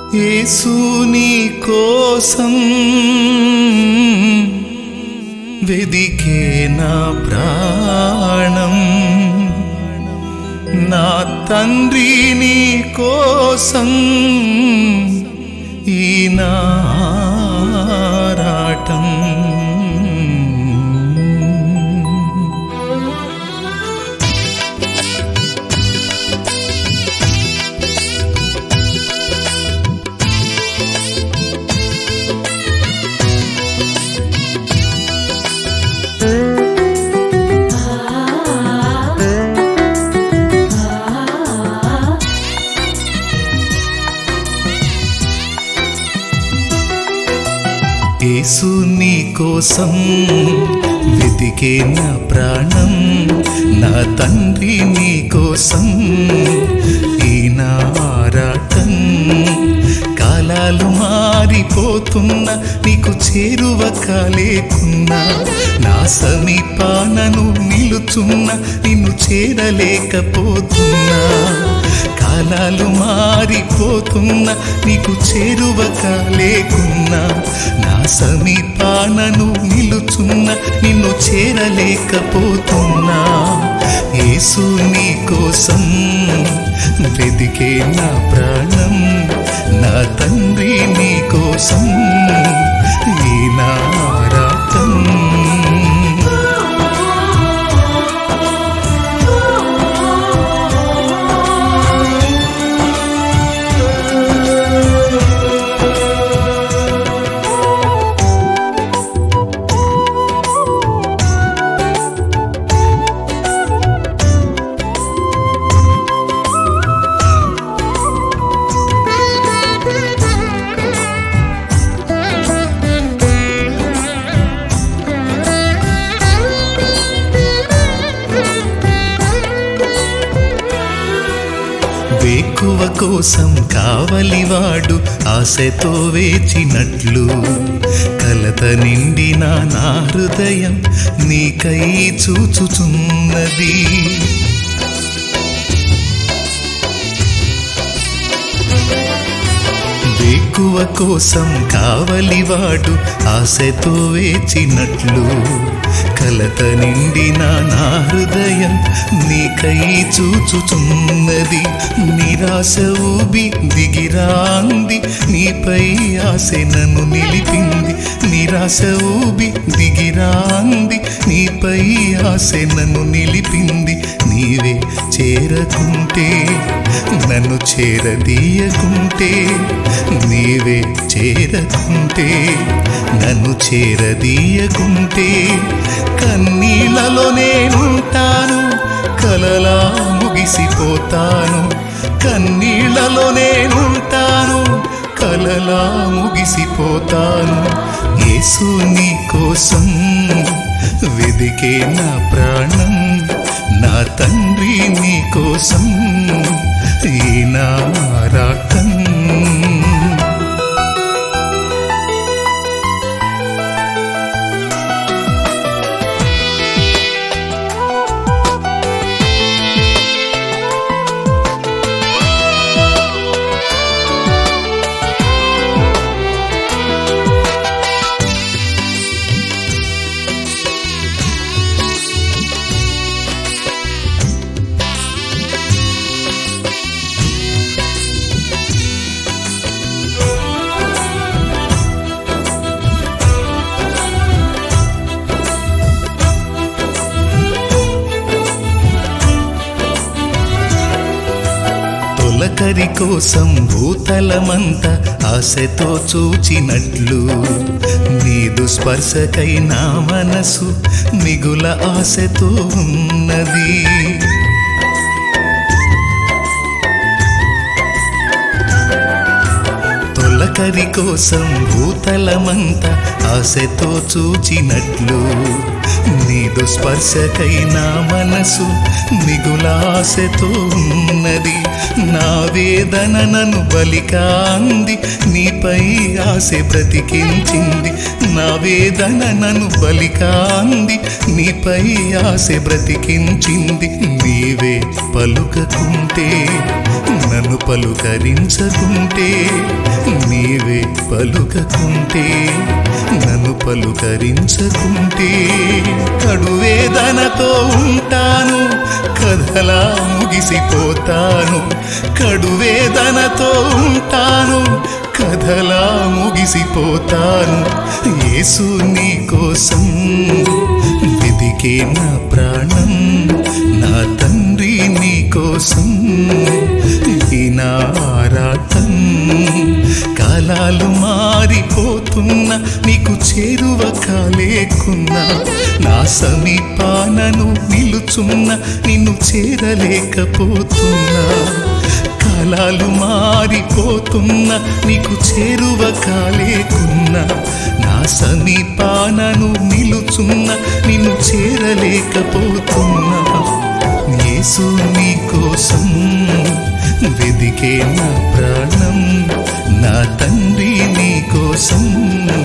యేసు నీ కోసం వెదికే నా ప్రాణం, నా తండ్రి నీ కోసం ఈ నా ఆరాటం. యేసు నీ కోసం వెతికే నా ప్రాణం, నా తండ్రి నీ కోసం ఈ నా ఆరాటం. కాలాలు మారిపోతున్నా నీకు చేరువ కాలేకున్నా, నా సమీపానను నిలుచున్నా నిన్ను చేరలేకపోతున్నా. కాలాలు మారిపోతున్నా నీకు చేరువ కాలేకున్నా, నా సమీపానను నిలుచున్నా నిన్ను చేరలేకపోతున్నా. యేసు నీ కోసం వెదికే నా ప్రాణం, నా తండ్రి నీ కోసం ఈ నా ఆరాటం. వేకువ కోసం కావలివాడు ఆశతో వేచినట్లు, కలత నిండిన నా హృదయం నీకై చూచుచున్నది. వేకువ కోసం కావలివాడు ఆశతో వేచినట్లు, కలత నిండిన నా హృదయం నీకై చూచుచున్నది. నిరాశ ఊబి దిగిరాంది, నీపై ఆశ నన్ను నిలిపింది. నిరాశ ఊబి దిగిరాంది, నీపై ఆశ నన్ను నిలిపింది. నీవే చేరకుంటే నన్ను చేరదీయకుంటే, నీవే చేరకుంటే నన్ను చేరదీయకుంటే, కన్నీళ్ళలో నేనుంటాను, కలలా ముగిసిపోతాను. కన్నీళ్ళలో నేనుంటాను, కలలా ముగిసిపోతాను. యేసు నీ కోసం వెదికే నా ప్రాణం, నా తండ్రి నీ కోసం ఈ నా ఆరాటం. తొలకరి కోసం భూతలమంతా ఆశతో చూచినట్లు, నీదు స్పర్శకై నా మనసు మిగుల ఆశతో ఉన్నది. తొలకరి కోసం భూతలమంతా ఆశతో చూచినట్లు, నీదు స్పర్శకై నా మనసు మిగుల ఆశతో ఉన్నది. నా వేదన నన్ను బలికాంది, నీపై ఆశ బ్రతికించింది. నా వేదన నన్ను బలికాంది, నీపై ఆశ బ్రతికించింది. నీవే పలుకకుంటే నన్ను పలుకరించకుంటే, నీవే పలుకకుంటే, నన్ను పలుకరించకుంటే కడువేదనతో ఉంటాను, కథలా ముగిసిపోతాను. కడువేదనతో ఉంటాను, కథలా ముగిసిపోతాను. యేసు నీ కోసం వెదికే నా ప్రాణం, నా తండ్రి నీ కోసం ఈ నా ఆరాటం. కాలాలు మారిపోతున్నా, నీకు చేరువ కాలేకున్నా, నా సమీపానను నిలుచున్నా, నిన్ను చేరలేకపోతున్నా. కాలాలు మారిపోతున్నా, నీకు చేరువ కాలేకున్నా, నా సమీపానను నిలుచున్నా, నిన్ను చేరలేకపోతున్నా. యేసు నీ కోసం వెదికే నా ప్రాణం, నా తండ్రి నీ కోసం